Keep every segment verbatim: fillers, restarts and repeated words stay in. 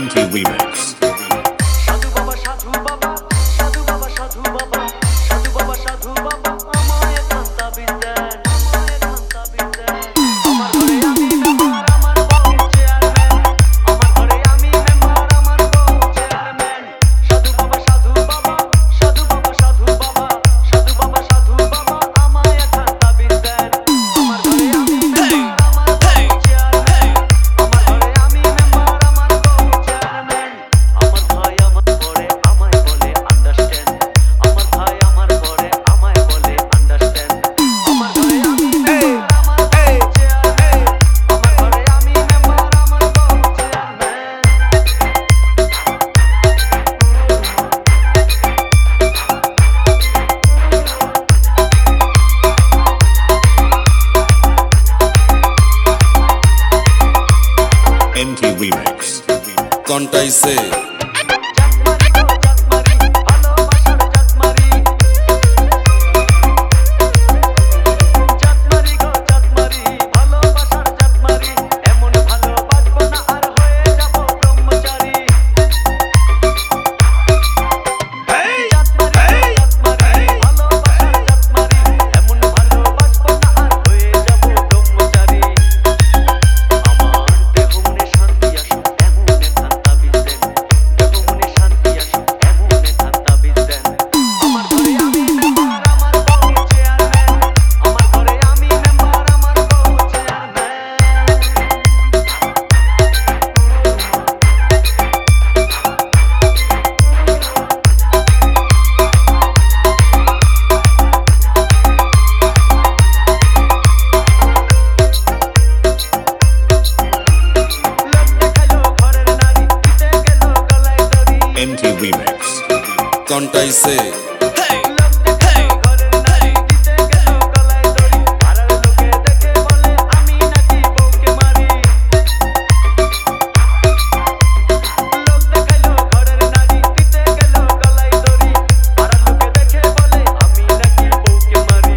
N T Remix সাধু বাবা সাধু বাবা সাধু বাবা সাধু বাবা সাধু বাবা সাধু বাবা আমায় খান্তা বিদ্যান আমায় খান্তা বিদ্যান আমার ঘরে আমি মেম্বার আমার বউ চেয়ারম্যান আমার ঘরে আমি মেম্বার আমার বউ চেয়ারম্যান সাধু বাবা সাধু বাবা সাধু বাবা সাধু বাবা সাধু বাবা সাধু বাবা আমায় খান্তা বিদ্যান আমার ঘরে আমি মেম্বার আমার বউ চেয়ারম্যান আমার ঘরে আমি মেম্বার আমার বউ চেয়ারম্যান আমার ভাই আমার পরে আমায় বলে আন্ডারস্ট্যান্ড আমার ভাই আমার পরে আমায় বলে আন্ডারস্ট্যান্ড আমার ঘরে আমি মেম্বার আমার বউ চেয়ারম্যান আমার ঘরে আমি মেম্বার আমার বউ চেয়ারম্যান এন টি Remix কন্টাইছে জাতমারি গো জাতমারি ভালোবাসার জাতমারি জাতমারি গো জাতমারি ভালোবাসার জাতমারি এমন ভালোবাসবো না আর হয়ে যাব ব্রহ্মচারী জাতমারি গো জাতমারি ভালোবাসার জাতমারি এমন ভালোবাসবো না আর হয়ে যাব ব্রহ্মচারী আমার দেহ মনে শান্তি আসুক এমন খান্তা বিদ্যান দেহ মনে শান্তি আসুক এমন খান্তা বিদ্যান আমার ঘরে আমি মেম্বার আমার বউ চেয়ারম্যান আমার ঘরে আমি মেম্বার আমার বউ চেয়ারম্যান লোক দেখালো ঘরের নারী দিতে গেল গলায় দড়ি এন টি Remix কন্টাইছে লোক দেখালো ঘরের নারী দিতে গেল গলায় দড়ি পাড়ার লোকে দেখে বলে আমি নাকি বউকে মারি লোক দেখালো ঘরের নারী দিতে গেল গলায় দড়ি পাড়ার লোকে দেখে বলে আমি নাকি বউকে মারি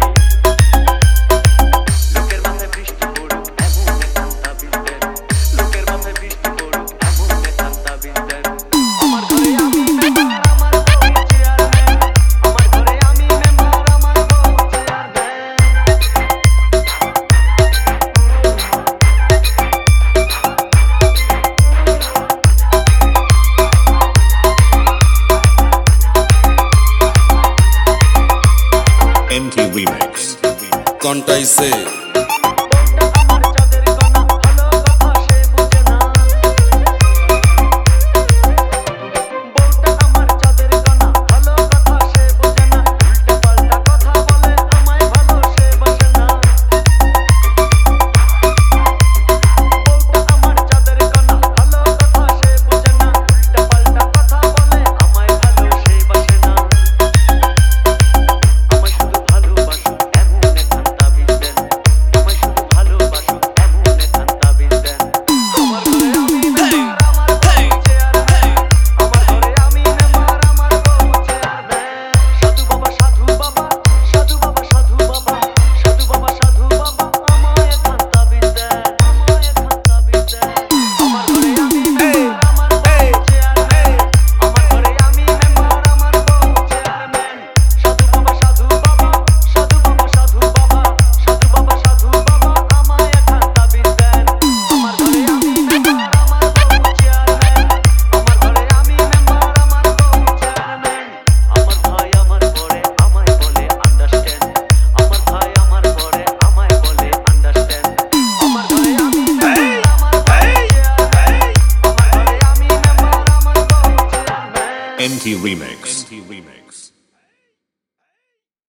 লোকের মাথায় বৃষ্টি পড়ুক এমন খান্তা বিদ্যান লোকের মাথায় বৃষ্টি পড়ুক এমন খান্তা বিদ্যান আমার ঘরে আমি মেম্বার আমার বউ চেয়ারম্যান আমার ঘরে আমি মেম্বার আমার বউ চেয়ারম্যান এন টি Remix কন্টাইছে বউটা আমার চাঁদের কণা ভালো কথা সে বুঝে না বউটা আমার চাঁদের কণা ভালো কথা সে বুঝে না উল্টা পাল্টা কথা বলে আমায় ভালো সে বাসে না বউটা আমার চাঁদের কণা ভালো কথা সে বুঝে না উল্টা পাল্টা কথা বলে আমায় ভালো সে বাসে না আমায় শুধু ভালোবাসুক এমন খান্তা বিদ্যান আমায় শুধু ভালোবাসুক এমন খান্তা বিদ্যান আমার ঘরে আমি মেম্বার আমার বউ চেয়ারম্যান আমার ঘরে আমি মেম্বার আমার বউ চেয়ারম্যান সাধু বাবা সাধু বাবা সাধু বাবা সাধু বাবা সাধু বাবা সাধু বাবা আমায় খান্তা বিদ্যান আমায় খান্তা বিদ্যান আমার ঘরে আমি মেম্বার আমার বউ চেয়ারম্যান আমার ঘরে আমি মেম্বার আমার বউ চেয়ারম্যান সাধু বাবা সাধু বাবা সাধু বাবা সাধু বাবা সাধু বাবা সাধু বাবা আমায় খান্তা বিদ্যান আমার ঘরে আমি মেম্বার আমার বউ চেয়ারম্যান আমার ঘরে আমি মেম্বার আমার বউ চেয়ারম্যান আমার ভাই আমার পরে আমায় বলে আন্ডারস্ট্যান্ড আমার ভাই আমার পরে আমায় বলে আন্ডারস্ট্যান্ড আমার ঘরে আমি মেম্বার আমার বউ চেয়ারম্যান আমার ঘরে আমি মেম্বার আমার বউ চেয়ারম্যান এন টি Remix